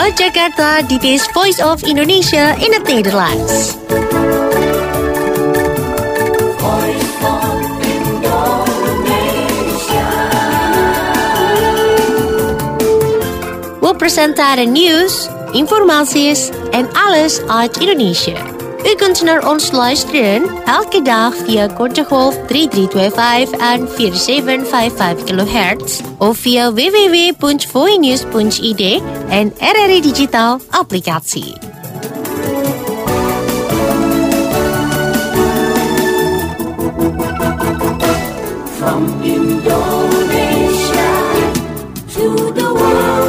Vanuit Jakarta, dit is Voice of Indonesia in het Nederlands. Voice of Indonesia. We presenteren nieuws, informaties en alles uit Indonesië. U kunt naar ons luisteren elke dag via korte golf 3325 en 4755 kHz of via www.voinews.id en RRI Digital applicatie. From Indonesia to the world.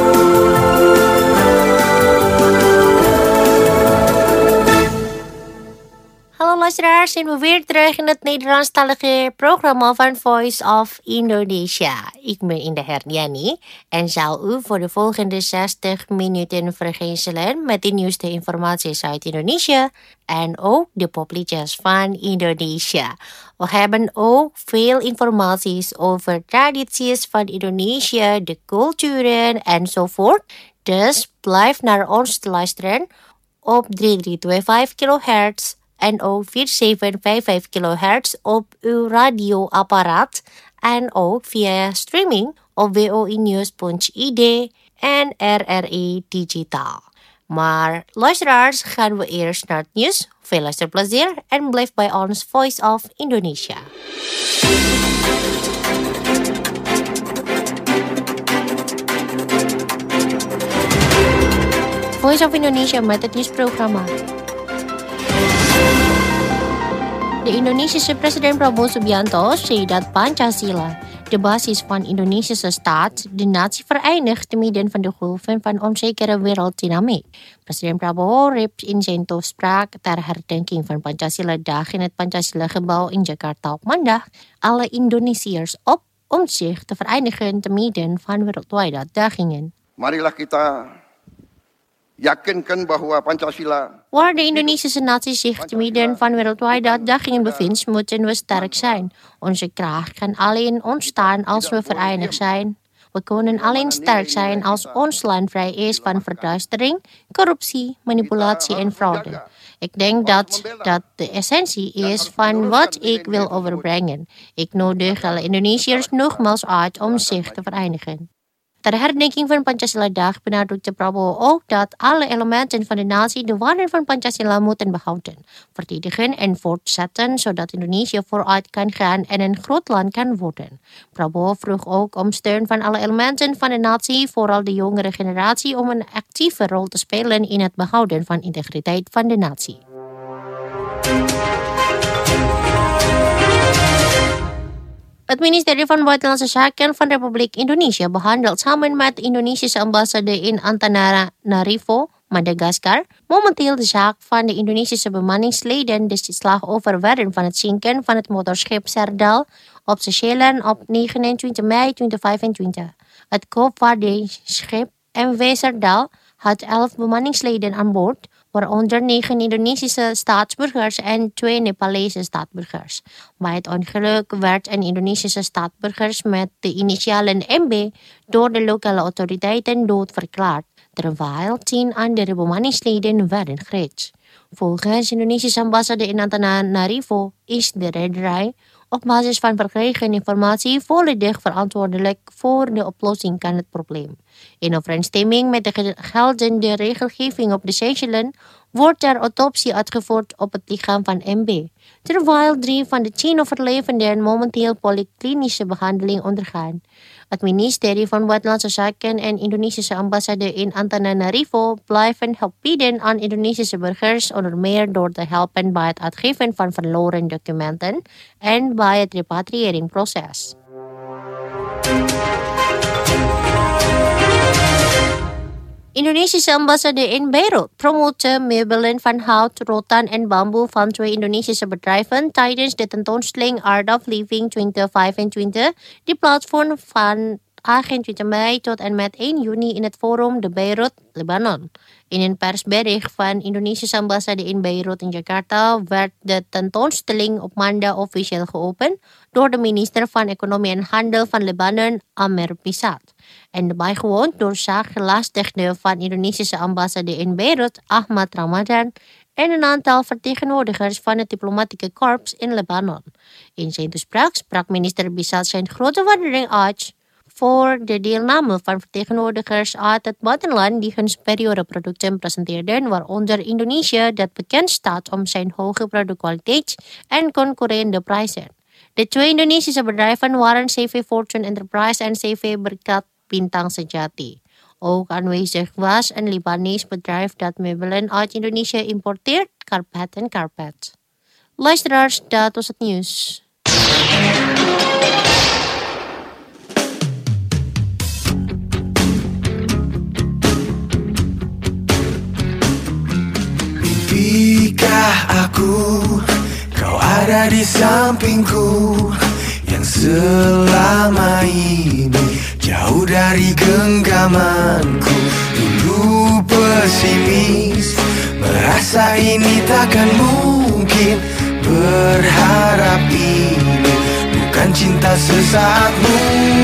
Hallo luisteraars, zijn we weer terug in het Nederlandstalige programma van Voice of Indonesia. Ik ben Indah Herdiani en zal u voor de volgende 60 minuten vergezellen met de nieuwste informaties uit Indonesië en ook de popliedjes van Indonesië. We hebben ook veel informaties over tradities van Indonesië, de culturen enzovoort. Dus blijf naar ons te luisteren op 3325 kHz. En ook 4755 kHz op uw radioapparaat. En ook via streaming op voinews.id en RRI Digital. Maar luisteraars, gaan we eerst naar het nieuws. Veel luisterplezier en blijf bij ons Voice of Indonesia. Voice of Indonesia met het nieuwsprogramma. De Indonesische president Prabowo Subianto zei dat Pancasila, de basis van Indonesische staat, de natie verenigt te midden van de golven van onzekere werelddynamiek. President Prabowo riep in zijn toespraak ter herdenking van Pancasila-dag in het Pancasila-gebouw in Jakarta op maandag alle Indonesiërs op om zich te verenigen te midden van wereldwijde uitdagingen. Marilah kita yakinkan bahwa Pancasila. Waar de Indonesische natie zich te midden van wereldwijde uitdagingen bevindt, moeten we sterk zijn. Onze kracht kan alleen ontstaan als we verenigd zijn. We kunnen alleen sterk zijn als ons land vrij is van verduistering, corruptie, manipulatie en fraude. Ik denk dat dat de essentie is van wat ik wil overbrengen. Ik nodig alle Indonesiërs nogmaals uit om zich te verenigen. Ter herdenking van Pancasila-dag benadrukte Prabowo ook dat alle elementen van de natie de waarden van Pancasila moeten behouden, verdedigen en voortzetten, zodat Indonesië vooruit kan gaan en een groot land kan worden. Prabowo vroeg ook om steun van alle elementen van de natie, vooral de jongere generatie, om een actieve rol te spelen in het behouden van integriteit van de natie. Het ministerie van Buitenlandse Zaken van Republiek Indonesië behandelt samen met de Indonesische ambassade in Antananarivo, Madagaskar, momenteel de zaak van de Indonesische bemanningsleden die slachtoffer werden van het zinken van het motorschip Serdal op Seychellen op 29 mei 2025. Het koopvaardijschip MV Serdal had 11 bemanningsleden aan boord, waaronder 9 Indonesische staatsburgers en 2 Nepalese staatsburgers. Bij het ongeluk werd een Indonesische staatsburger met de initialen MB door de lokale autoriteiten doodverklaard, terwijl 10 andere bemanningsleden werden gered. Volgens de Indonesische ambassade in Antananarivo is de rederij op basis van verkregen informatie volledig verantwoordelijk voor de oplossing van het probleem. In overeenstemming met de geldende regelgeving op de Seychellen wordt er autopsie uitgevoerd op het lichaam van MB, terwijl 3 van de 10 overlevenden momenteel polyklinische behandeling ondergaan. Het ministerie van Buitenlandse Zaken en Indonesische ambassade in Antananarivo blijven hulp bieden aan Indonesische burgers, onder meer door te helpen bij het uitgeven van verloren documenten en bij het repatriëringproces. Indonesische ambassade in Beirut promote meubelen van hout, rotan en bamboe van 2 Indonesische bedrijven tijdens de tentoonstelling Art of Living 2025, die plaatsvond van 28 mei tot en met 1 juni in het Forum de Beirut, Libanon. In een persbericht van Indonesische ambassade in Beirut in Jakarta werd de tentoonstelling op maandag officieel geopend door de minister van Economie en Handel van Libanon, Amer Pisat. En bijgewoond door zaakgelastigden van Indonesische ambassade in Beirut, Ahmad Ramadan, en een aantal vertegenwoordigers van het diplomatieke korps in Libanon. In zijn toespraak sprak minister Pisat zijn grote waardering uit voor de deelname van vertegenwoordigers uit het buitenland die hun superiore producten presenteerden, waaronder Indonesië, dat bekend staat om zijn hoge productkwaliteit en concurrerende prijzen. De twee Indonesische bedrijven waren CV Fortune Enterprise en CV Berkat Bintang Sejati. Ook aanwezig was een Libanees bedrijf dat meubelen uit Indonesië importeert, Carpet & Carpet. Luisteraars, dat was het nieuws. Mimpikah aku, kau ada di sampingku, yang selama ini jauh dari genggamanku. Dulu pesimis, merasa ini takkan mungkin, berharap ini bukan cinta sesaatmu.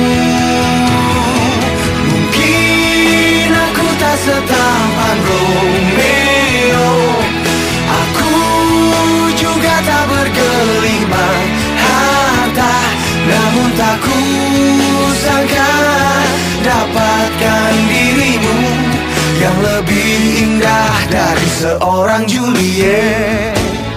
Mungkin aku tak setampan Romeo, aku juga tak bergelimang harta, namun tak kusangka dapatkan dirimu yang lebih indah dari seorang Juliet.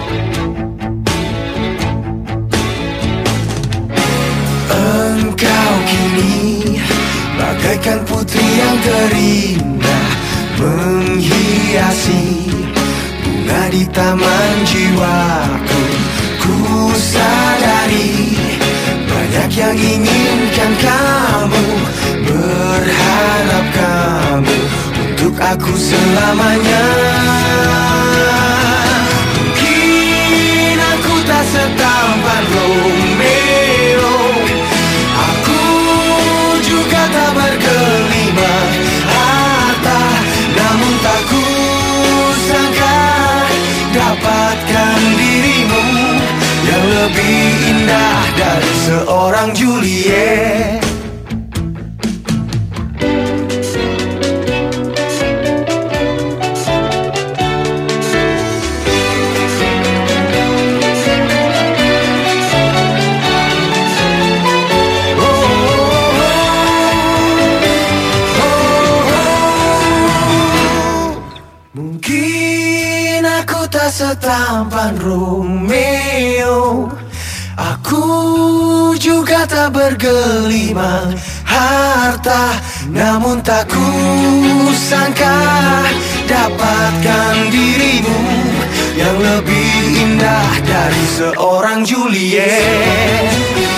Engkau kini bagaikan putri yang terindah, menghiasi bunga di taman jiwaku. Ku sadari banyak yang inginkan kamu, berharap kamu untuk aku selamanya. Mungkin aku tak setampan Romeo, aku juga tak bergelimang harta, namun tak kusangka dapatkan dirimu yang lebih indah dari seorang Juliet. Mungkin aku tak setampan Romeo, aku juga tak bergelimang harta, namun tak kusangka dapatkan dirimu yang lebih indah dari seorang Juliet.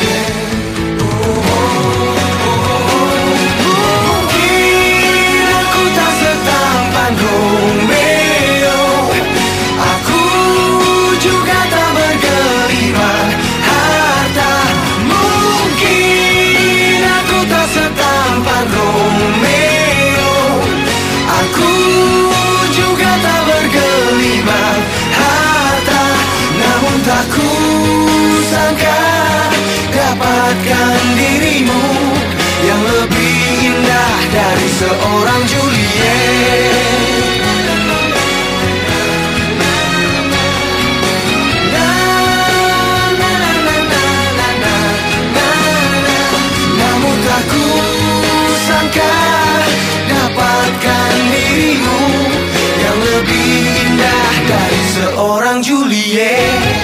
Mungkin aku tak setampan Romeo, aku juga tak bergelimang harta. Mungkin aku tak setampan Romeo, aku juga tak bergelimang harta, namun tak kusangka dapatkan dirimu yang lebih indah dari seorang Juliet. Namun tak kusangka dapatkan dirimu yang lebih indah dari seorang Juliet.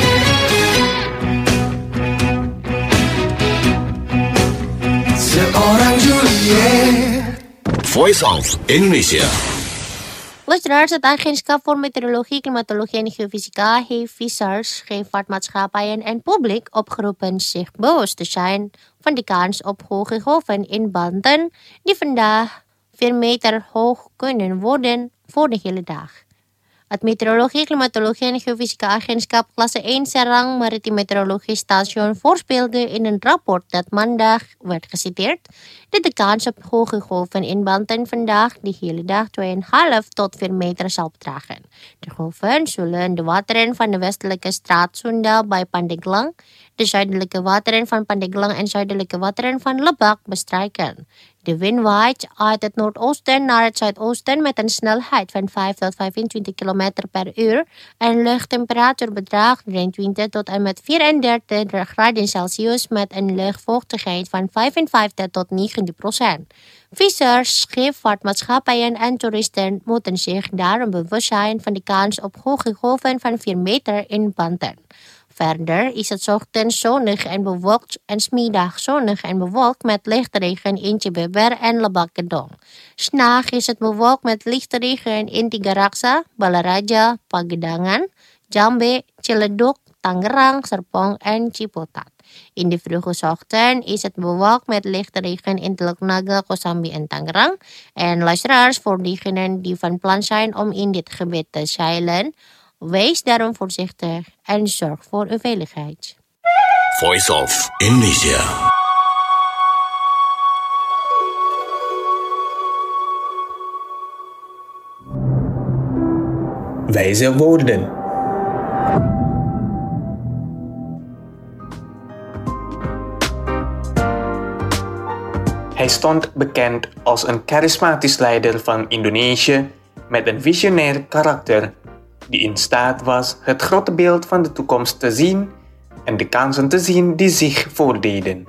Seorang Juliet. Voice of Indonesia. Luisteraars, het Agentschap voor Meteorologie, Klimatologie en Geofysica heeft vissers, scheepvaartmaatschappijen en publiek opgeroepen zich bewust te zijn van de kans op hoge golven in banden die vandaag 4 meter hoog kunnen worden voor de hele dag. Het Meteorologie, Klimatologie en Geofysica Agentschap klasse 1 Serang Maritiem Meteorologie Station voorspelde in een rapport dat maandag werd geciteerd dat de kans op hoge golven in Banten vandaag de hele dag 2,5 tot 4 meter zal bedragen. De golven zullen de wateren van de westelijke straat Sunda bij Pandeglang, de zuidelijke wateren van Pandeglang en zuidelijke wateren van Lebak bestrijken. De wind waait uit het noordoosten naar het zuidoosten met een snelheid van 5 tot 25 km per uur en luchttemperatuur bedraagt 23 tot en met 34 graden Celsius met een luchtvochtigheid van 55 tot 90%. Vissers, scheepvaartmaatschappijen en toeristen moeten zich daarom bewust zijn van de kans op hoge golven van 4 meter in Banten. Verder is het ochtends zonnig en bewolkt en 's middags zonnig en bewolkt met lichte regen in Cibeber en Lebak Gedong. 's Nachts is het bewolkt met lichte regen in Tigaraksa, Balaraja, Pagedangan, Jambe, Ciledug, Tangerang, Serpong en Ciputat. In de vroege ochtend is het bewolkt met lichte regen in Teluk Naga, Kosambi en Tangerang. En luisteraars, voor diegenen die van plan zijn om in dit gebied te zeilen, wees daarom voorzichtig en zorg voor uw veiligheid. Voice of Indonesia. Wijze woorden. Hij stond bekend als een charismatisch leider van Indonesië met een visionair karakter die in staat was het grote beeld van de toekomst te zien en de kansen te zien die zich voordeden.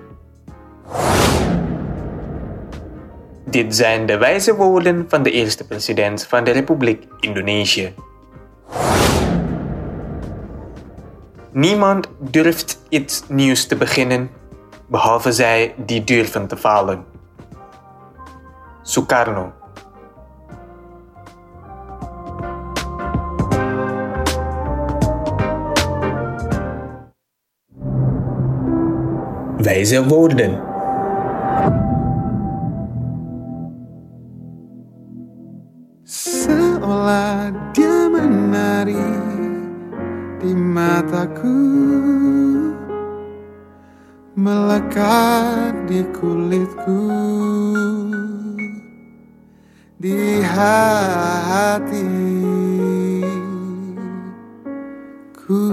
Dit zijn de wijze woorden van de eerste president van de Republiek Indonesië. Niemand durft iets nieuws te beginnen, behalve zij die durven te falen. Soekarno. Wijze woorden. Seolah dia menari di mataku, melekat di kulitku, di hatiku.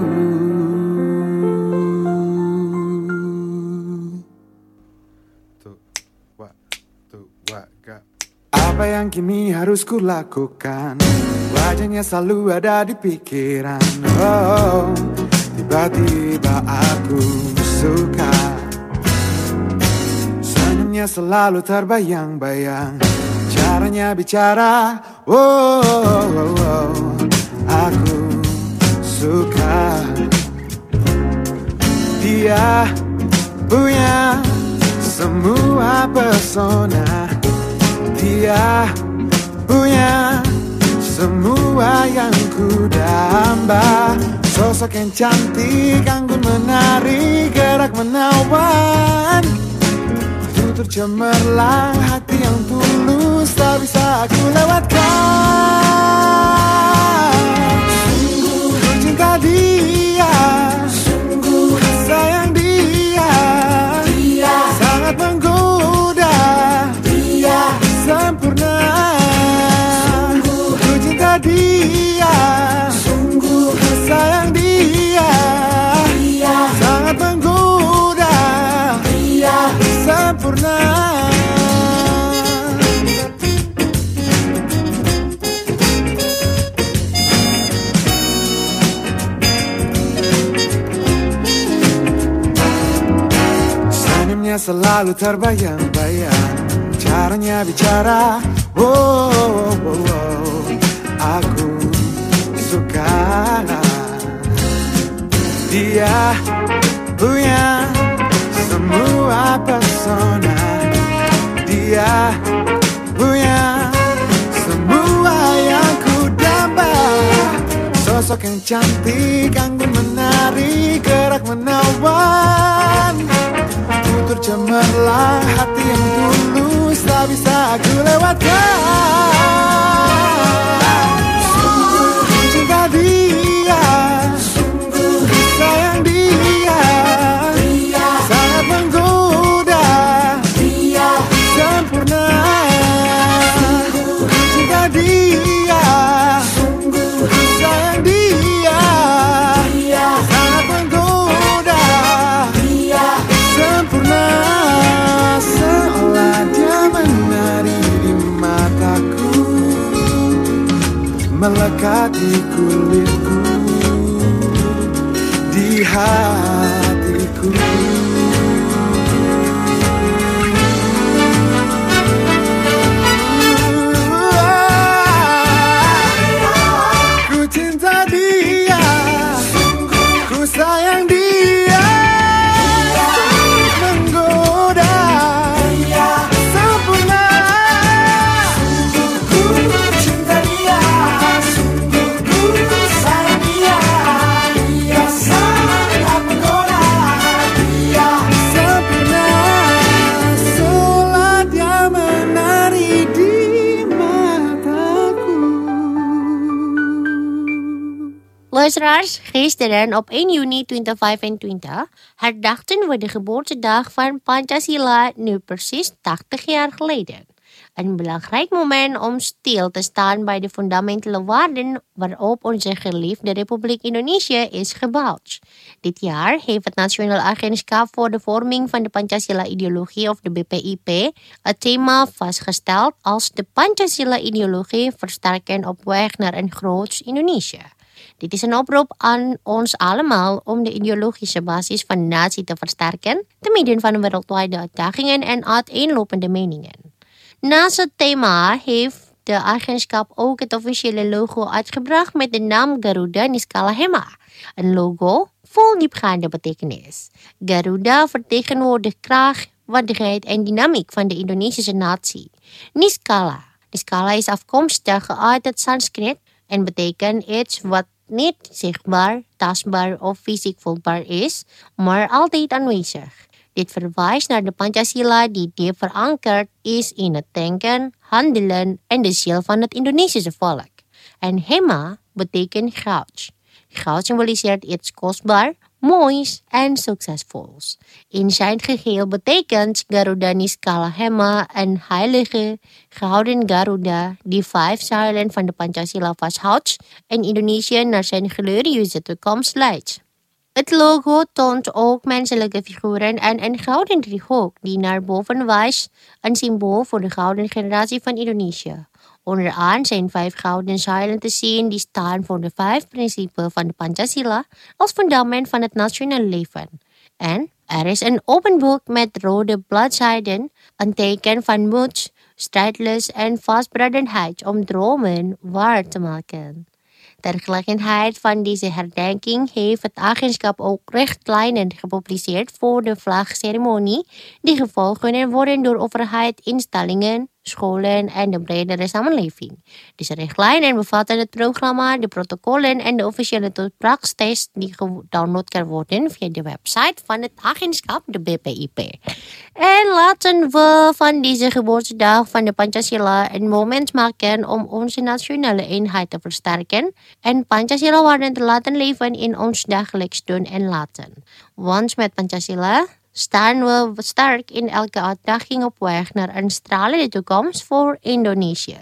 Apa yang kini harus kulakukan? Wajahnya selalu ada di pikiran. Oh, tiba-tiba aku suka. Senyumnya selalu terbayang-bayang. Caranya bicara. Oh, oh, oh, oh. Aku suka. Dia punya semua pesona. Dia punya semua yang ku damba. Sosok yang cantik, anggun menari, gerak menawan. Tutur cemerlang, hati yang tulus tak bisa aku lewatkan. Sungguh ku cinta dia, sungguh sayang dia. Dia sangat menggoda, dia sempurna. Sungguh ku cinta dia, sungguh sayang dia. Dia sangat menggoda, dia sempurna. Senyumnya selalu terbayang-bayang. Caranya bicara, oh, oh, oh, oh. Aku suka. Dia punya semua pesona. Dia punya semua yang ku damba. Sosok yang cantik, anggun menari, gerak menawan. Tutur cemerlang, hati yang tulus tak bisa aku lewatkan. Sungguh ku melekat di kulitku, di hatiku. Ku cinta dia, ku sayang dia, menggoda sempurna. Ku cinta dia, ku sayang dia, dia sangat menggoda, dia sempurna. Seolah dia menari di mataku. Luisteraars, gisteren op 1 juni 2025 herdachten we de geboortedag van Pancasila nu precies 80 jaar geleden. Een belangrijk moment om stil te staan bij de fundamentele waarden waarop onze geliefde Republiek Indonesië is gebouwd. Dit jaar heeft het Nationaal Agentschap voor de Vorming van de Pancasila-ideologie of de BPIP het thema vastgesteld als de Pancasila-ideologie versterken op weg naar een groots Indonesië. Dit is een oproep aan ons allemaal om de ideologische basis van de natie te versterken, te midden van wereldwijde uitdagingen en uiteenlopende meningen. Naast het thema heeft de agentschap ook het officiële logo uitgebracht met de naam Garuda Niskala Hema, een logo vol diepgaande betekenis. Garuda vertegenwoordigt kracht, waardigheid en dynamiek van de Indonesische natie. Niskala is afkomstig uit het Sanskriet en betekent iets wat niet zichtbaar, tastbaar of fysiek voelbaar is, maar altijd aanwezig. Dit verwijst naar de Pancasila die diep verankerd is in het denken, handelen en de ziel van het Indonesische volk. En Hema betekent goud. Goud symboliseert iets kostbaar, moois en succesvols. In zijn geheel betekent Garuda Niskala Hema een heilige, gouden Garuda die 5 zuilen van de Pancasila vasthoudt en Indonesië naar zijn glorieuze toekomst leidt. Het logo toont ook menselijke figuren en een gouden driehoek die naar boven wijst, een symbool voor de gouden generatie van Indonesië. Onderaan zijn 5 gouden zuilen te zien die staan voor de 5 principes van de Pancasila als fundament van het nationale leven. En er is een open boek met rode bladzijden, een teken van moed, strijdlust en vastberadenheid om dromen waar te maken. Ter gelegenheid van deze herdenking heeft het agentschap ook richtlijnen gepubliceerd voor de vlagceremonie, die gevolgd kunnen worden door overheid, instellingen, scholen en de bredere samenleving. Deze richtlijnen bevatten het programma, de protocollen en de officiële toespraaktekst die gedownload kan worden via de website van het agentschap, de BPIP. En laten we van deze geboortedag van de Pancasila een moment maken om onze nationale eenheid te versterken en Pancasila-waarden te laten leven in ons dagelijks doen en laten. Want met Pancasila staan we sterk in elke uitdaging op weg naar een stralende toekomst voor Indonesië.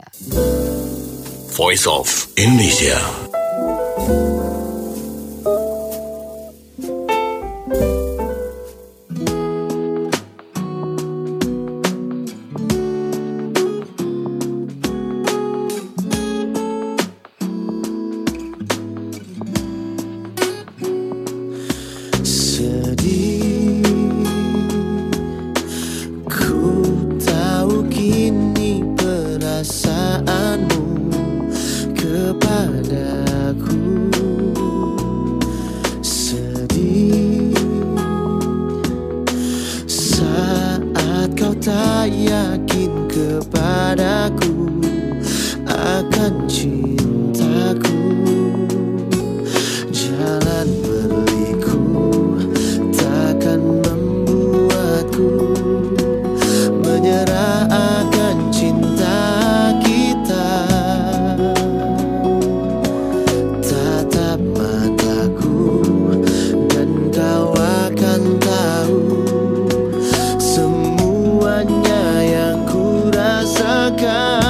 Voice of Indonesia. tak yakin kepadaku akan cintaku. Jalan berliku takkan membuatku menyerah akan cinta kita. Tatap mataku dan kau akan tahu semuanya yang ku rasakan.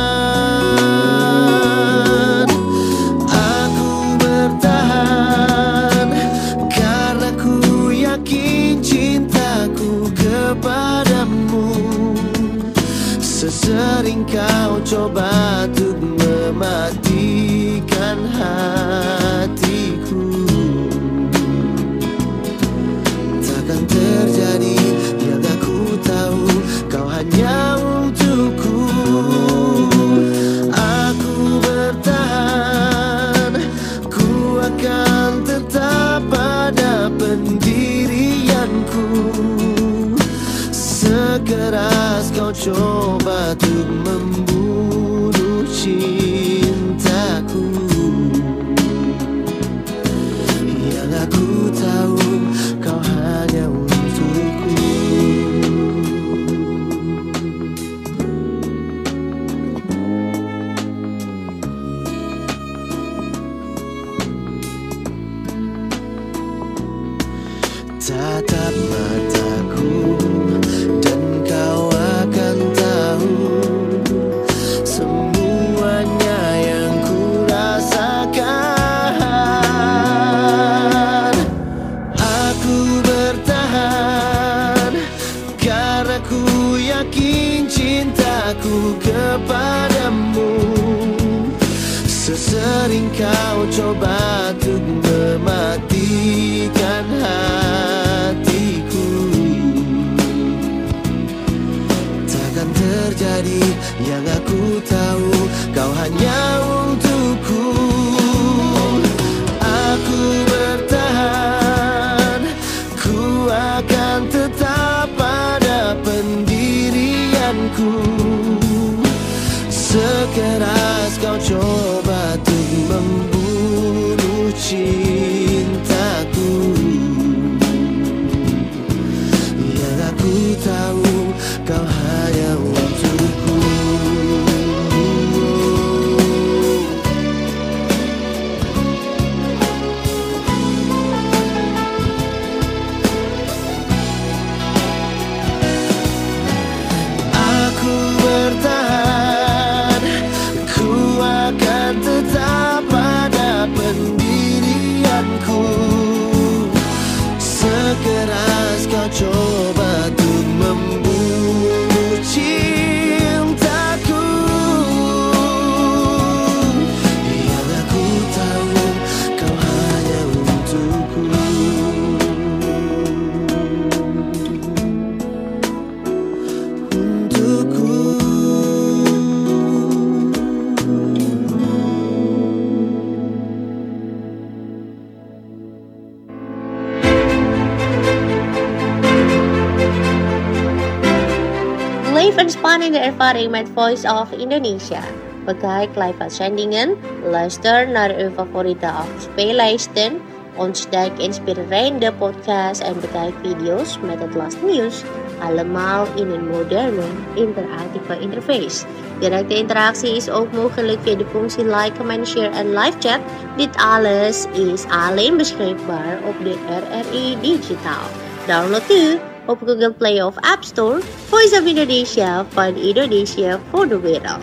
Aku bertahan karena ku yakin cintaku kepadamu Sesering kau coba untuk mematikan hatiku. Takkan terjadi yang aku tahu, kau hanya untukku. Aku bertahan, ku akan tetap pada pendirianku. Sekeras kau coba untuk membunuh cintaku. Yang aku tahu, kau hanya untukku. Tatap mataku dan kau akan tahu semuanya yang ku rasakan. Aku bertahan karena ku yakin cintaku kepadamu. Sesering kau coba untuk mematikan hatiku, takkan terjadi yang aku tahu, kau hanya untukku. Aku bertahan, ku akan tetap pada pendirianku. Sekeras kau coba untuk membunuh cintaku. Yang aku tahu, kau hanya untukku. Aku bertahan, ku akan tetap pada pendirianku. Sekeras kau coba untuk membunuh cintaku. Yang aku tahu, kau hanya untukku. Untukku. Live en spannende ervaring met Voice of Indonesia. Bekijk live uitzendingen, luister naar uw favoriete afspeellijsten, ontdek inspirerende podcasts en bekijk video's met het laatste nieuws. Allemaal in een moderne, interactieve interface. Directe interactie is ook mogelijk via de functie like, comment, share en live chat. Dit alles is alleen beschikbaar op de RRI Digitaal. Download nu op Google Play of App Store. Voice of Indonesia van Indonesia voor de wereld.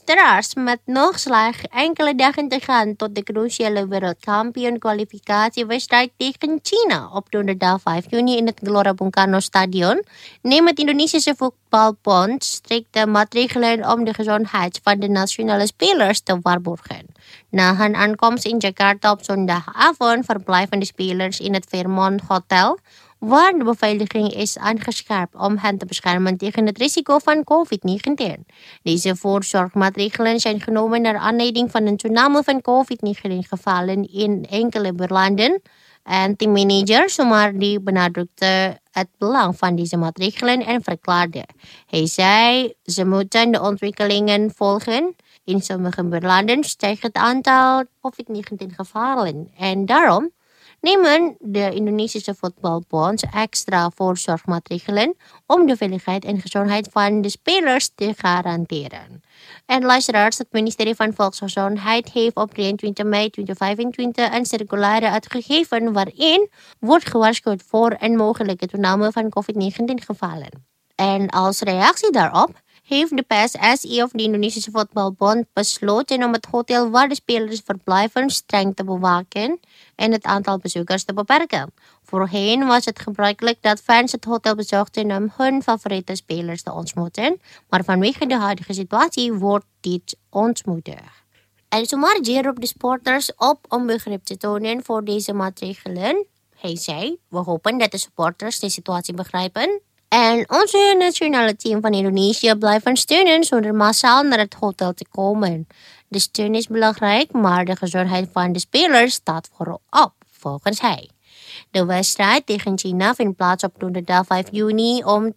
Luisteraars, met nog slechts enkele dagen te gaan tot de cruciale wereldkampioen-kwalificatiewedstrijd tegen China op donderdag 5 juni in het Gelora Bung Karno Stadion, neemt het Indonesische Voetbalbond strikte maatregelen om de gezondheid van de nationale spelers te waarborgen. Na hun aankomst in Jakarta op zondagavond verblijven de spelers in het Fairmont Hotel, waar de beveiliging is aangescherpt om hen te beschermen tegen het risico van COVID-19. Deze voorzorgmaatregelen zijn genomen naar aanleiding van een toename van COVID-19 gevallen in enkele buurlanden. En teammanager Sumardi benadrukte het belang van deze maatregelen en verklaarde. Hij zei, ze moeten de ontwikkelingen volgen. In sommige buurlanden stijgt het aantal COVID-19 gevallen en daarom nemen de Indonesische Voetbalbond extra voorzorgmaatregelen om de veiligheid en gezondheid van de spelers te garanderen. En luisteraars, het ministerie van Volksgezondheid heeft op 23 mei 2025 een circulaire uitgegeven waarin wordt gewaarschuwd voor een mogelijke toename van COVID-19 gevallen. En als reactie daarop heeft de PSSI of de Indonesische Voetbalbond besloten om het hotel waar de spelers verblijven streng te bewaken en het aantal bezoekers te beperken. Voorheen was het gebruikelijk dat fans het hotel bezochten om hun favoriete spelers te ontmoeten, maar vanwege de huidige situatie wordt dit ontmoedigd. En Sumardi roept de sporters op om begrip te tonen voor deze maatregelen. Hij zei, we hopen dat de supporters de situatie begrijpen en onze nationale team van Indonesië blijven steunen zonder massaal naar het hotel te komen. De steun is belangrijk, maar de gezondheid van de spelers staat voorop, volgens hij. De wedstrijd tegen China vindt plaats op donderdag 5 juni om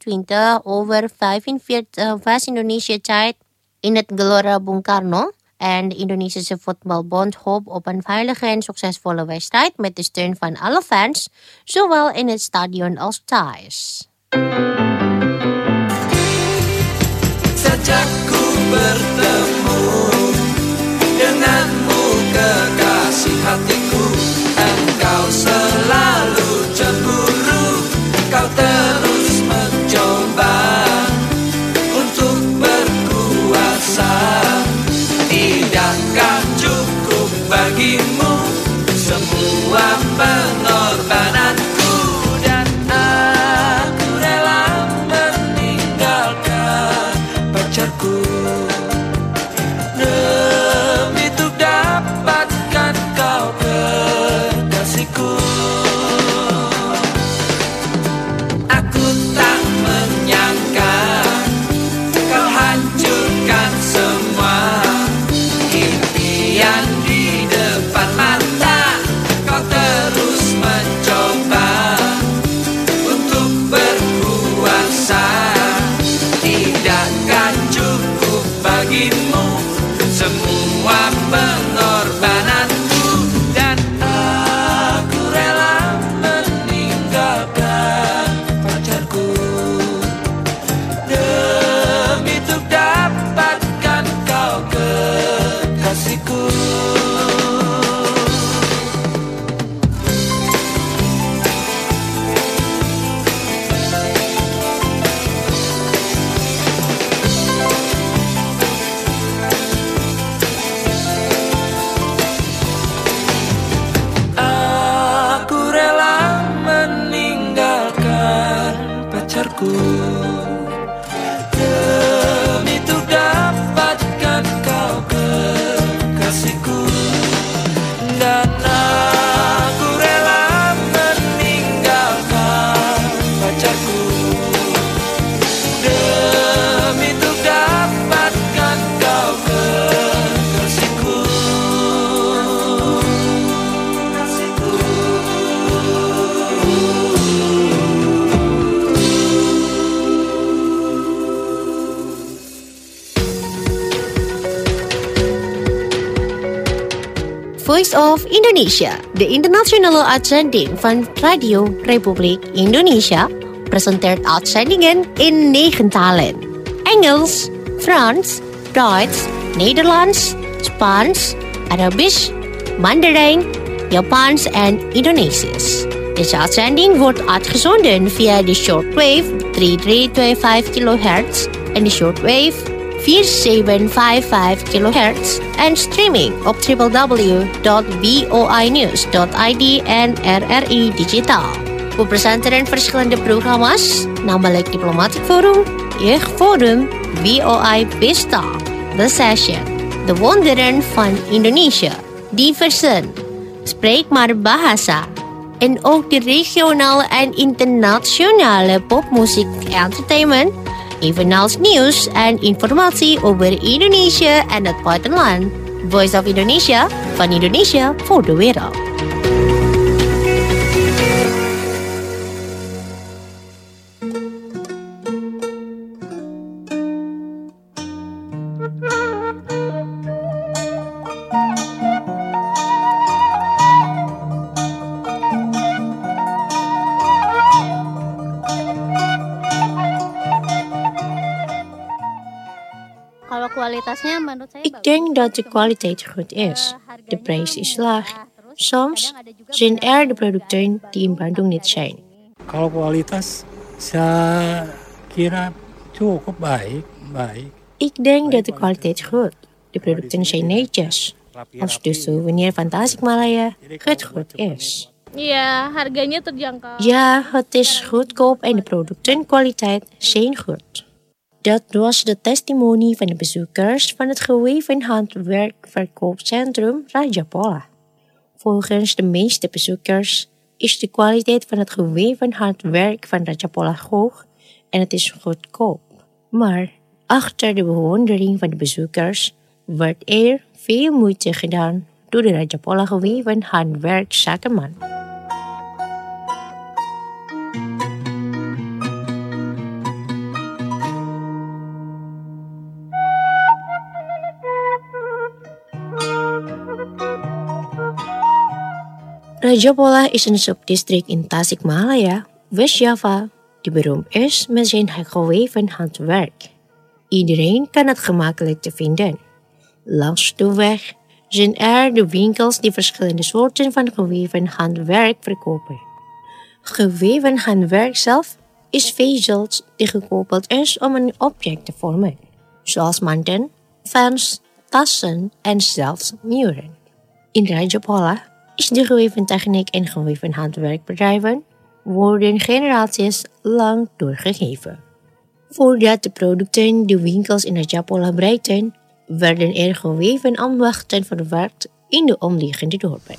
20:45 West-Indonesië-tijd in het Gelora Bung Karno. En de Indonesische Voetbalbond hoopt op een veilige en succesvolle wedstrijd met de steun van alle fans, zowel in het stadion als thuis. Sejak ku bertemu denganmu kekasih hatiku, engkau selalu cemburu, kau terus mencoba untuk berkuasa. Tidakkah cukup bagimu semua pengorbananku dan aku rela meninggalkan pacarku demi untuk dapatkan kau kekasihku. Aku tak menyangka kau hancurkan semua impian di depan mata. Kau terus mencoba untuk berkuasa. Tidakkah cukup bagimu semua pengorbananku dan aku rela meninggalkan pacarku demi untuk dapatkan kau kekasihku. Aku rela meninggalkan pacarku demi untuk dapatkan kau kekasihku dan aku rela meninggalkan pacarku demi untuk dapatkan kau kekasihku. Voice of Indonesia, de internationale uitzending van Radio Republiek Indonesia, presenteert uitzendingen in 9 talen. Engels, Frans, Duits, Nederlands, Spaans, Arabisch, Mandarijn, Japans en Indonesisch. Deze uitzending wordt uitgezonden via de shortwave 3325 kHz en de shortwave 4755 kHz en streaming op www.voinews.id en RRI Digitaal. We presenteren verschillende programma's, namelijk Diplomatic Forum, Jeugdforum, VOI Vista, The Session, De Wonderen van Indonesia, Diversen, Spreek maar Bahasa, en ook de regionale en internationale popmuziek entertainment, evenals nieuws en informatie over Indonesië en het buitenland. Voice of Indonesia, van Indonesia voor de wereld. Kalau kualitasnya menurut saya Ik denk dat de kwaliteit goed is. De prijs is laag. Soms zijn er de producten die in Bandung niet zijn. Kalau kualitas saya kira cukup baik. Ik denk dat de kwaliteit goed. De producten zijn netjes. Als de souvenir van Tasikmalaya het goed is. Iya, harganya terjangkau. Ja, het is goedkoop en de productenkwaliteit zijn goed. Dat was de testimonie van de bezoekers van het geweven handwerkverkoopcentrum Rajapola. Volgens de meeste bezoekers is de kwaliteit van het geweven handwerk van Rajapola hoog en het is goedkoop. Maar achter de bewondering van de bezoekers werd er veel moeite gedaan door de Rajapola geweven handwerkzakenman. Rajapola is een subdistrict in Tasikmalaya, West-Java, die beroemd is met zijn geweven handwerk. Iedereen kan het gemakkelijk te vinden. Langs de weg zijn er de winkels die verschillende soorten van geweven handwerk verkopen. Geweven handwerk zelf is vezels die gekoppeld is om een object te vormen, zoals manten, fans, tassen en zelfs muren. In Rajapola is de geweven techniek en geweven handwerkbedrijven worden generaties lang doorgegeven. Voordat de producten de winkels in Rajapola bereikten, werden er geweven ambachten verwerkt in de omliggende dorpen.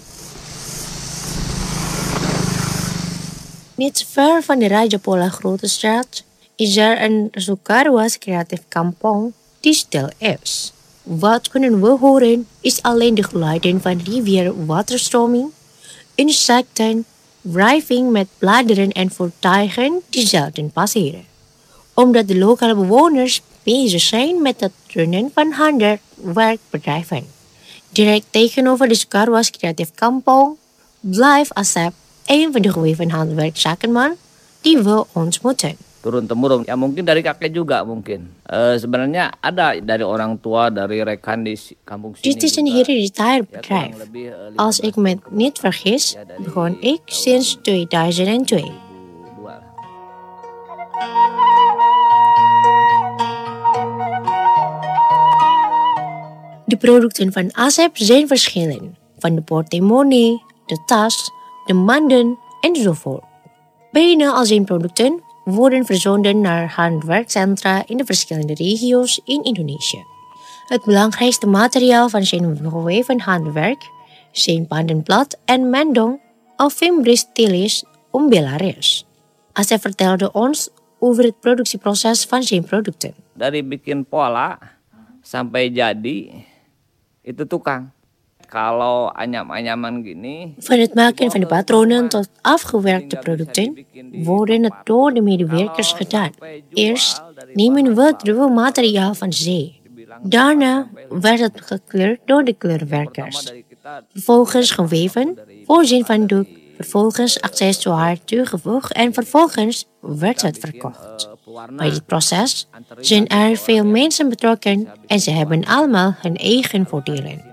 Niet ver van de Rajapola Grote Straat is er een Sukarwas Creative Kampong die stil is. Wat kunnen we horen is alleen de geluiden van rivierwaterstroming, insecten, wrijving met bladeren en voertuigen die zelden passeren. Omdat de lokale bewoners bezig zijn met het runnen van handwerkbedrijven. Direct tegenover de Sukarwas Creative Kampong blijft Asep een van de geweven handwerkzakenman die we ontmoeten. Turun-temurun, ya mungkin dari kakek juga mungkin. Sebenarnya ada dari orang tua, dari rekan di kampung sini. Dit is een hereditair bedrijf. Als ik me niet vergis, begon ik sinds 2002. De producten van Asep zijn verschillend, van de portemonnee, de tas, de manden enzovoort. Bijna al zijn producten worden verzonden naar handwerkcentra in de verschillende regio's in Indonesië. Het belangrijkste materiaal van zijn geweven handwerk zijn pandenplat en mendong of fimbris tilis umbellaris. Asep vertelde ons over het productieproces van zijn producten. Dari bikin pola sampai jadi itu tukang. Kalau anyam-anyaman gini. Van het maken van de patronen tot afgewerkte producten worden het door de medewerkers gedaan. Eerst nemen we het ruwe materiaal van zee. Daarna werd het gekleurd door de kleurwerkers. Vervolgens geweven, voorzien van doek, vervolgens accessoire toegevoegd en vervolgens werd het verkocht. Bij dit proces zijn er veel mensen betrokken en ze hebben allemaal hun eigen voordelen.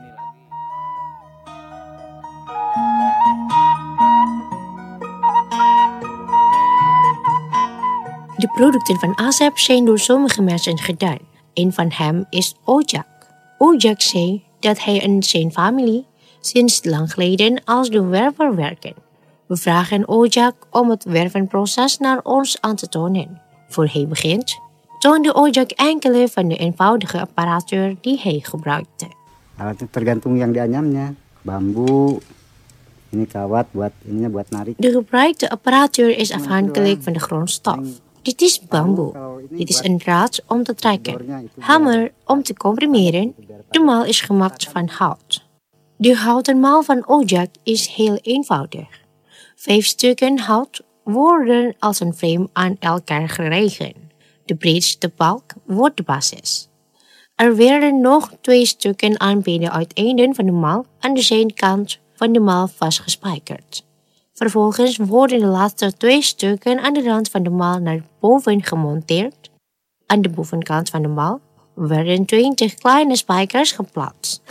De producten van Asep zijn door sommige mensen gedaan. Een van hem is Ojak. Ojak zei dat hij en zijn familie sinds lang geleden als de werver werken. We vragen Ojak om het wervenproces naar ons aan te tonen. Voor hij begint, toonde Ojak enkele van de eenvoudige apparatuur die hij gebruikte. Alatnya tergantung yang dianyamnya. Bambu, ini kawat buat narik. De gebruikte apparatuur is afhankelijk van de grondstof. Dit is bamboe. Dit is een draad om te trekken. Hamer om te comprimeren. De maal is gemaakt van hout. De houten maal van Ojak is heel eenvoudig. 5 stukken hout worden als een frame aan elkaar geregen. De breedste balk wordt de basis. Er werden nog 2 stukken aan beide uiteinden van de maal aan de zijkant van de maal vastgespijkerd. Vervolgens worden de laatste 2 stukken aan de rand van de maal naar boven gemonteerd. Aan de bovenkant van de maal werden 20 kleine spijkers geplaatst.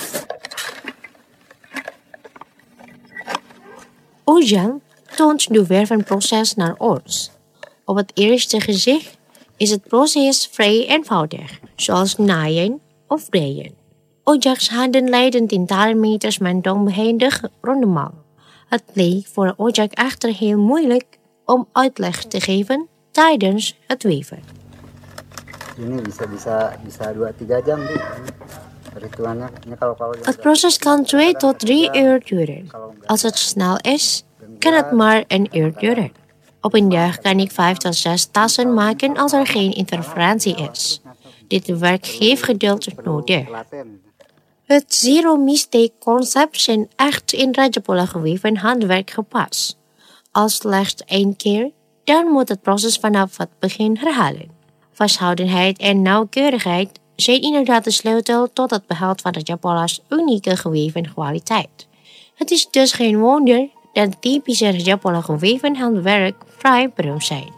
Ojan toont de wervenproces naar ons. Op het eerste gezicht is het proces vrij eenvoudig, zoals naaien of breien. Ojak's handen leiden tientallen meters mendong behendig rond de maal. Het leek voor Ojak echter heel moeilijk om uitleg te geven tijdens het weven. Ini bisa 2-3 jam Bu. Perhitungannya. Het proces kan 2 tot 3 uur duren. Als het snel is, kan het maar 1 uur duren. Op een dag kan ik 5 tot 6 tassen maken als er geen interferentie is. Dit werk heeft geduld nodig. Het zero-mistake concept zijn echt in Rajapola geweven handwerk gepast. Als slechts 1 keer, dan moet het proces vanaf het begin herhalen. Vasthoudenheid en nauwkeurigheid zijn inderdaad de sleutel tot het behoud van Rajapola's unieke geweven kwaliteit. Het is dus geen wonder dat typische Rajapola geweven handwerk vrij beroemd zijn.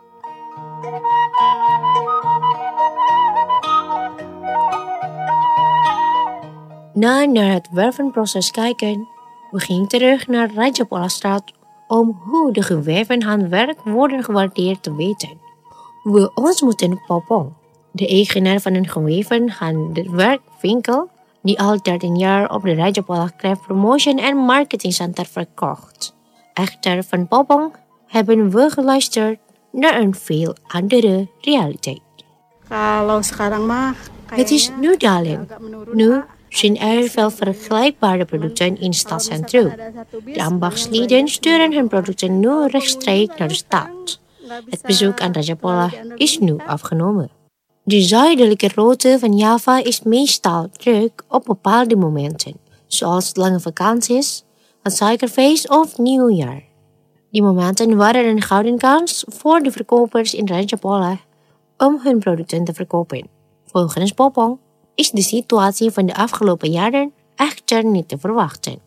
Na naar het wervenproces kijken, we gingen terug naar Rajapolastraat om hoe de geweven handwerk worden gewaardeerd te weten. We ontmoeten Popong, de eigenaar van een geweven handwerkwinkel die al 13 jaar op de Rajapola Craft Promotion en Marketing Center verkocht. Echter van Popong hebben we geluisterd naar een veel andere realiteit. Kalau sekarang mah Het is nu daling. Nu zijn er veel vergelijkbare producten in stadcentrum. De ambachtslieden sturen hun producten nu rechtstreeks naar de stad. Het bezoek aan Rajapola is nu afgenomen. De zuidelijke route van Java is meestal druk op bepaalde momenten, zoals lange vakanties, het suikerfeest of nieuwjaar. Die momenten waren een gouden kans voor de verkopers in Rajapola om hun producten te verkopen. Volgens Popong is de situatie van de afgelopen jaren echter niet te verwachten.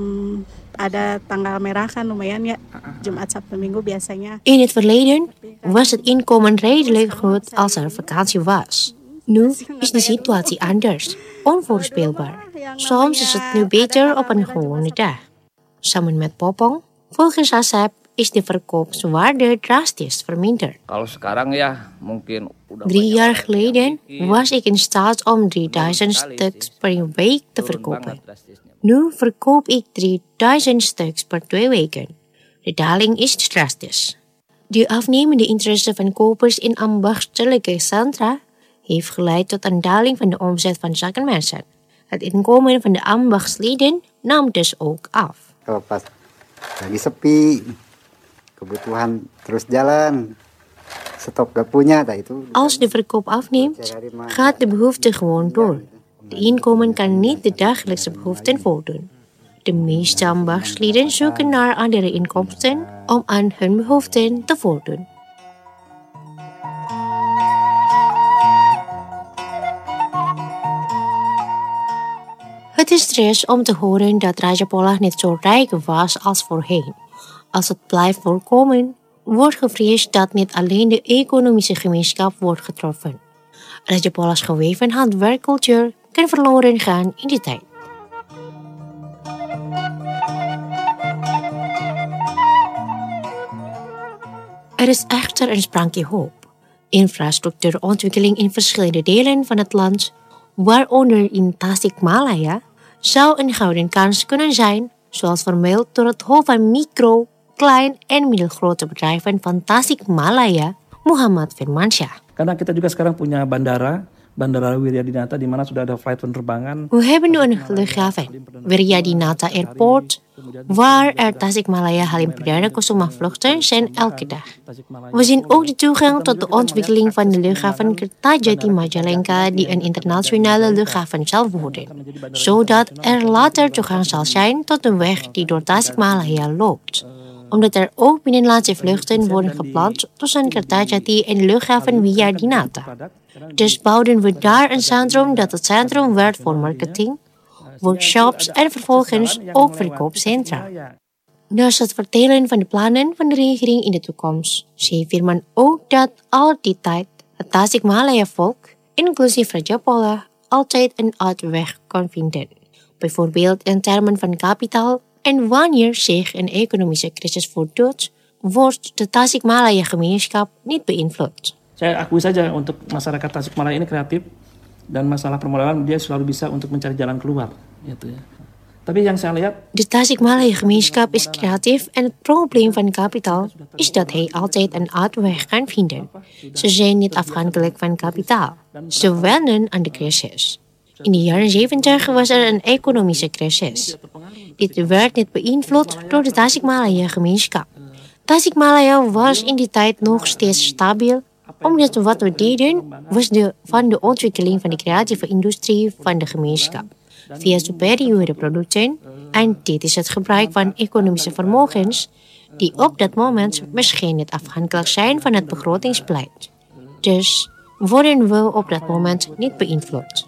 ada tanggal merah kan lumayan ya. Jumat, Sabtu, Minggu biasanya. In het verleden was het inkomen redelijk goed als er vakantie was. Nu is de situatie anders, onvoorspelbaar. Soms is het nu beter op een gewone dag. Samen met Popong, volgens Asep, is de verkoopswaarde drastisch verminderd. Kalau sekarang ya mungkin udah 3 jaar geleden was ik in staat om 3000 stuks per week te verkopen. Nu verkoop ik 3000 stuks per 2 weken. De daling is drastisch. De afnemende interesse van kopers in ambachtelijke centra heeft geleid tot een daling van de omzet van zakenmensen. Het inkomen van de ambachtsleden nam dus ook af. Kalau pas lagi sepi, kebutuhan terus jalan, stok gak punya, itu. Als de verkoop afneemt, gaat de behoefte gewoon door. De inkomen kan niet de dagelijkse behoeften voldoen. De meeste ambachtslieden zoeken naar andere inkomsten om aan hun behoeften te voldoen. Het is triest om te horen dat Rajapola niet zo rijk was als voorheen. Als het blijft voorkomen, wordt gevreesd dat niet alleen de economische gemeenschap wordt getroffen. Rajapola's geweven handwerkcultuur kan verloren gaan in die tijd. Er is echter een sprankje hoop. Infrastructuurontwikkeling in verschillende delen van het land, waaronder in Tasikmalaya, zou een gouden kans kunnen zijn, zoals vermeld door het hoofd van micro, klein en middelgrote bedrijven van Tasikmalaya, Muhammad Firmansyah. Karena kita juga sekarang punya Bandara Wiryadinata di mana sudah ada flight penerbangan. We hebben nu een luchthaven, Wiryadinata Airport, waar er Tasikmalaya Halim Perdana Kusuma vluchten zijn elke dag. We zien ook de toegang tot de ontwikkeling van de luchthaven Kertajati Majalengka die een internationale luchthaven zal worden, zodat er later toegang zal zijn tot een weg die door Tasikmalaya loopt. Omdat er ook binnenlandse vluchten worden gepland tussen Kertajati en luchthaven Wiryadinata. Dus bouwden we daar een centrum dat het centrum werd voor marketing, workshops en vervolgens ook verkoopcentra. Naast het vertellen van de plannen van de regering in de toekomst, zei Firman ook dat al die tijd het Tasikmalaya-volk, inclusief Rajapola, altijd een uitweg kon vinden. Bijvoorbeeld in termen van kapitaal en wanneer zich een economische crisis voordoet, wordt de Tasikmalaya-gemeenschap niet beïnvloed. Saya akui saja untuk masyarakat Tasikmalaya ini kreatif dan masalah permodalan dia selalu bisa untuk mencari jalan keluar, gitu ya. Tapi yang saya lihat, de Tasikmalaya-gemeenschap is creatief en het probleem van kapitaal is dat hij altijd een uitweg kan vinden. Ze zijn niet afhankelijk van kapitaal. Ze wennen aan de crisis. In de jaren 70 was er een economische crisis. Dit werd niet beïnvloed door de Tasikmalaya-gemeenschap. Tasikmalaya was in die tijd nog steeds stabiel, omdat wat we deden was van de ontwikkeling van de creatieve industrie van de gemeenschap, via superieure producten, en dit is het gebruik van economische vermogens, die op dat moment misschien niet afhankelijk zijn van het begrotingsbeleid. Dus worden we op dat moment niet beïnvloed.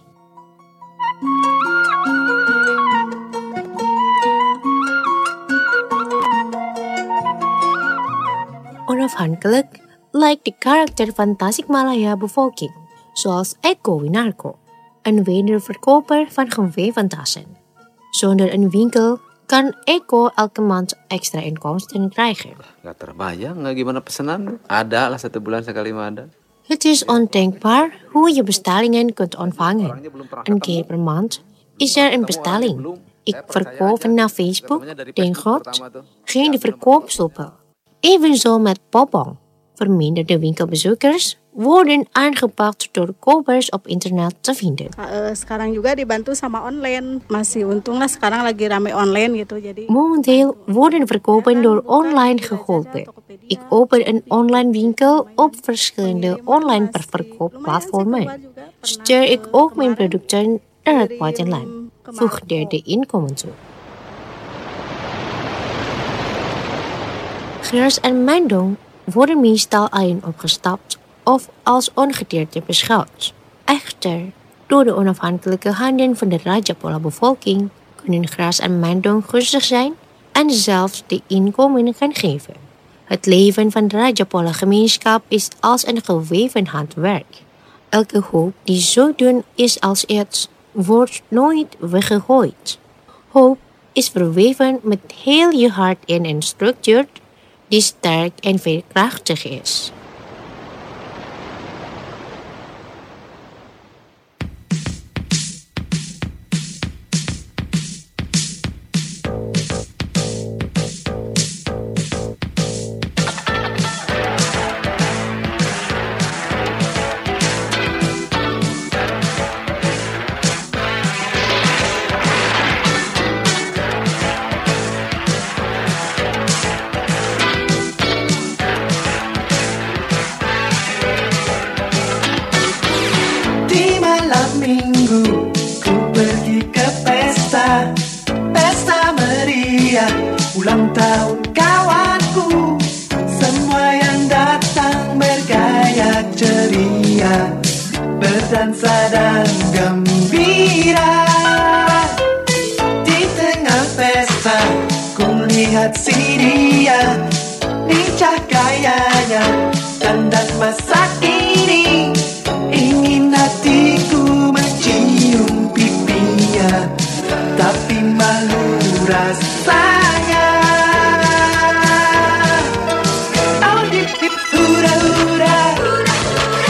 Onafhankelijk lijkt de karakter van Tasikmalaya-bevolking, zoals Eko Winarko, een wederverkoper van geweven tassen. Zonder een winkel kan Eko elke maand extra inkomsten krijgen. Gak terbayang gimana pesanan. Ada lah 1 bulan sekali mah ada. Het is ondenkbaar hoe je bestellingen kunt ontvangen. Een keer per maand is er een bestelling. Ik verkoop via Facebook, denk God, geen verkoopstoppen. Evenzo met Popong. Verminderde winkelbezoekers worden aangepakt door kopers op internet te vinden. Sekarang juga dibantu sama online. Masih untung lah sekarang lagi rame online gitu. Jadi momenteel worden verkopen door online geholpen. Ik open een online winkel op verschillende online verkoopplatformen. Stuur ik ook mijn producten naar het buitenland. Voegde de inkomen toe. Gras en mendong worden meestal alleen opgestapt of als ongedierte beschouwd. Echter, door de onafhankelijke handen van de Rajapola-bevolking kunnen gras en mendong gunstig zijn en zelfs de inkomen gaan geven. Het leven van de Rajapola-gemeenschap is als een geweven handwerk. Elke hoop die zo dun is als iets, wordt nooit weggegooid. Hoop is verweven met heel je hart in een structuur die sterk en veerkrachtig is. Minggu ku pergi ke pesta meriah ulang tahun kawanku. Semua yang datang bergaya ceria, berdansa dan gembira. Di tengah pesta ku lihat si dia, lincah gayanya, dandan masa kini. Ingin hatiku mencium pipinya, tapi malu rasanya. Oh dip dip hura hura,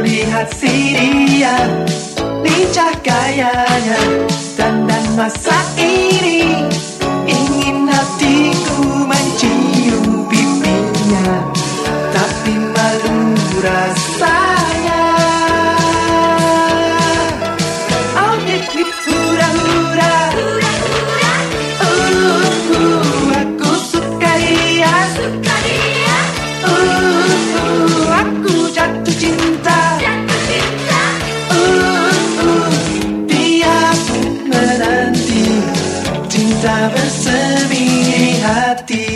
lihat si dia, lincah gayanya, dandan masa ini. Ingin hatiku mencium pipinya, tapi malu rasanya. Oh hip hura-hura, aku suka dia, aku jatuh cinta. Dia pun menanti cinta bersemi di hati.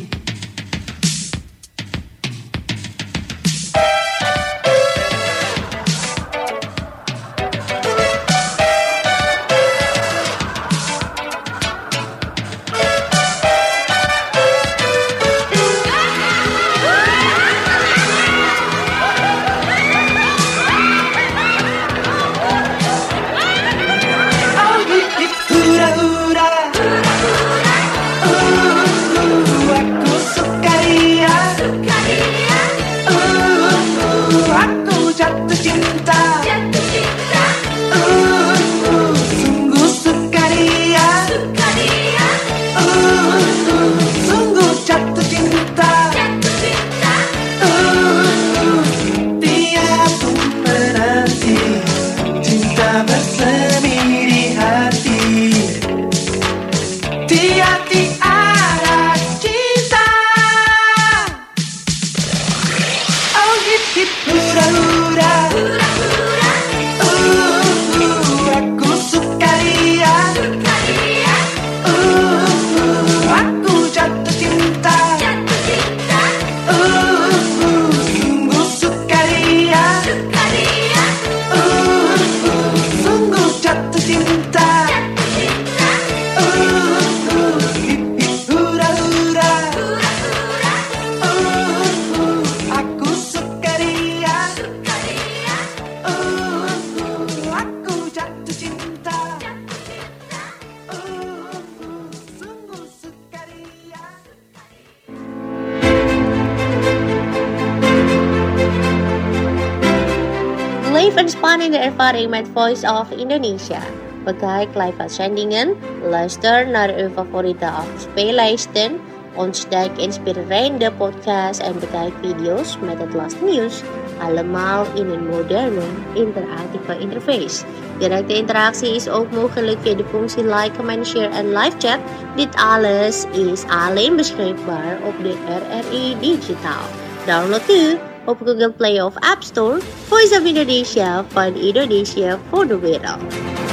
Live en spannende ervaring met Voice of Indonesia. Bekijk live-uitzendingen, luister naar uw favoriete afspeellijsten, ontdek inspirerende podcasts en bekijk video's met het laatste nieuws. Allemaal in een moderne, interactieve interface. Directe interactie is ook mogelijk via de functie like, comment, share en live chat. Dit alles is alleen beschikbaar op de RRI Digitaal. Download nu op Google Play of App Store. Voice of Indonesia van Indonesia voor de wereld.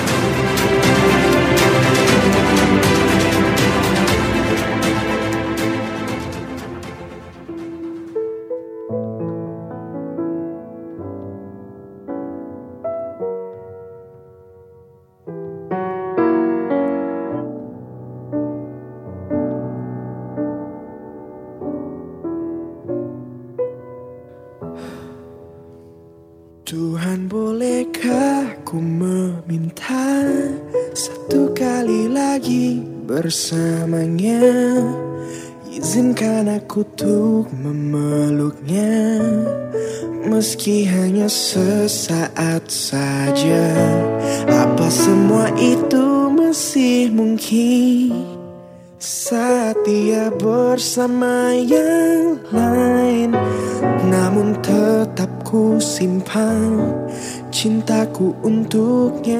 Tuhan, bolehkah ku meminta satu kali lagi bersamanya? Izinkan aku untuk memeluknya, meski hanya sesaat saja. Apa semua itu masih mungkin saat dia bersama yang lain? Namun tetap ku simpan cintaku untuknya.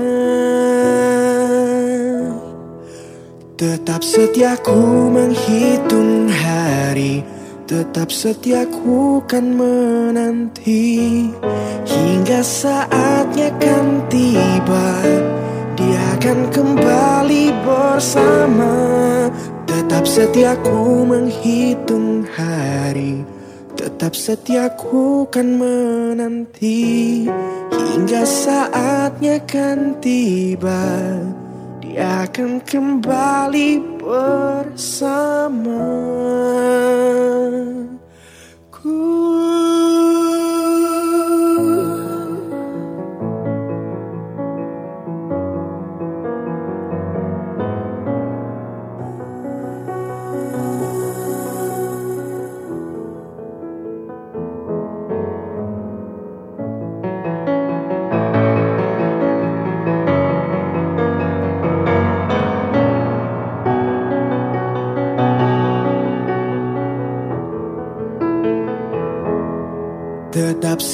Tetap setia ku menghitung hari, tetap setia ku kan menanti, hingga saatnya kan tiba, dia akan kembali bersama. Tetap setia ku menghitung hari, tetap setia ku kan menanti, hingga saatnya kan tiba, dia akan kembali bersama.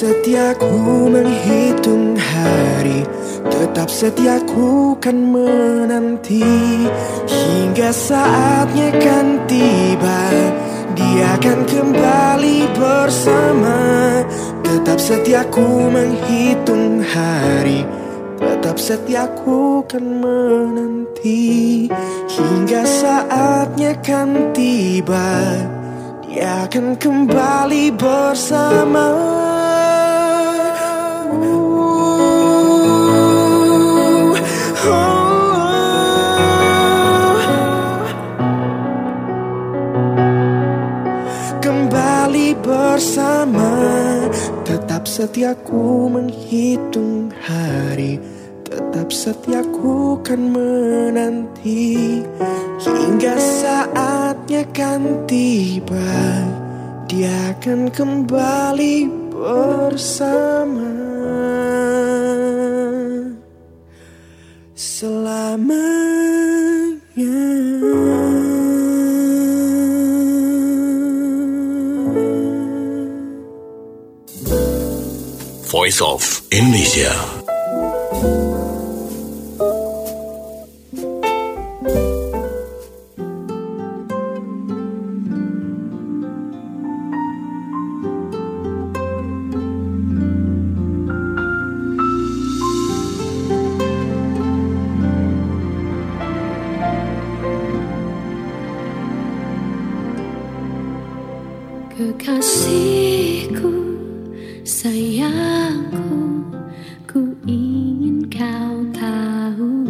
setia ku menghitung hari, tetap setia ku kan menanti, hingga saatnya kan tiba, dia akan kembali bersama. Tetap setia ku menghitung hari, tetap setia ku kan menanti, hingga saatnya kan tiba, dia akan kembali bersama. Kembali bersama. Tetap setia ku menghitung hari, tetap setia ku kan menanti, hingga saatnya kan tiba, dia akan kembali bersama. Selamanya. Voice of Indonesia. Kekasihku, sayangku, ku ingin kau tahu,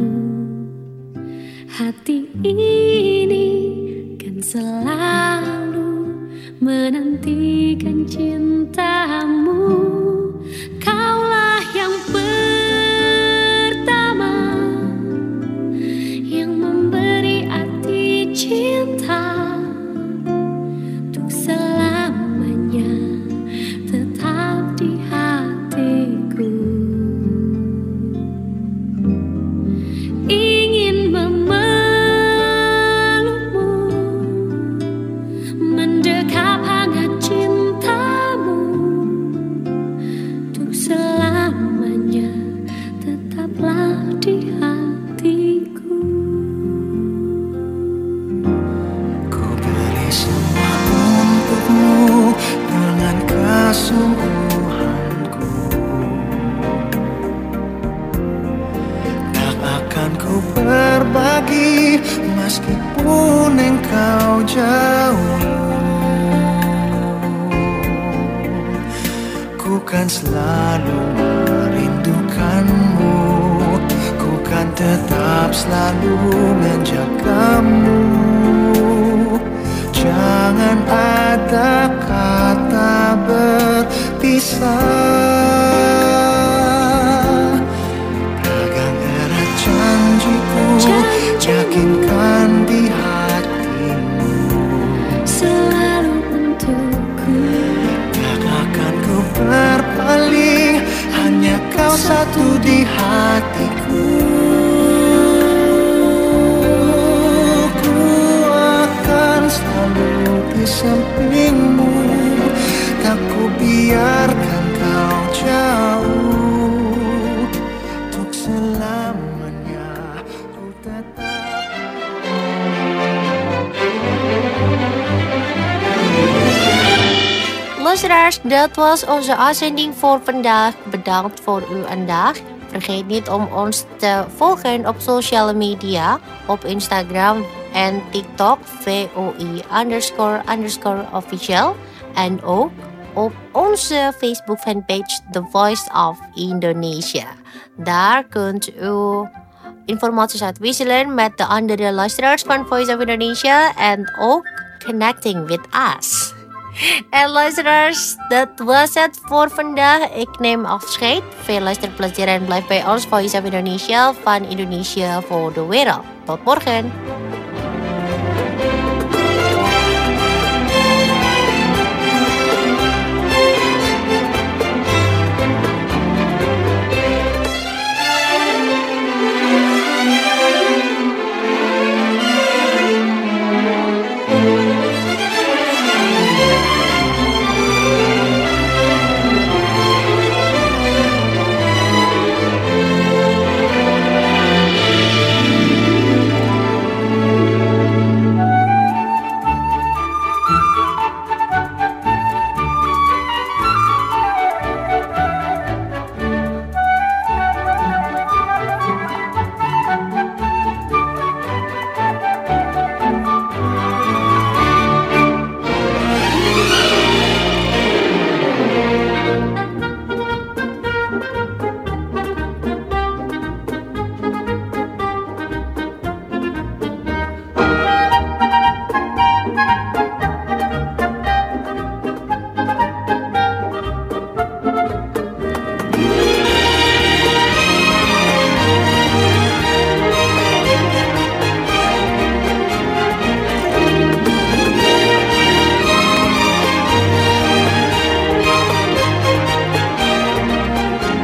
hati ini kan selalu menantikan cintamu. Kaulah yang pertama yang memberi arti cinta. Berbagi meskipun engkau jauh, ku kan selalu merindukanmu, ku kan tetap selalu menjagamu. Jangan ada kata berpisah. Yakinkan di hatimu selalu untukku, tak akan ku berpaling, hanya kau satu di hatiku. Ku akan selalu di sampingmu, tak ku biarkan kau jauh, untuk selamanya ku tetap. Luisteraars, dat was onze uitzending voor vandaag. Bedankt voor uw aandacht. Vergeet niet om ons te volgen op sociale media, op Instagram en TikTok, VOI__official. En ook op onze Facebook fanpage The Voice of Indonesia. Daar kunt u informaties uitwisselen met de andere luisteraars van Voice of Indonesia en ook connecting with us. En luisteraars, dat was het voor vandaag. Ik neem afscheid. Veel luisterplezier en blijf bij ons Voice of Indonesia van Indonesia voor de wereld. Tot morgen.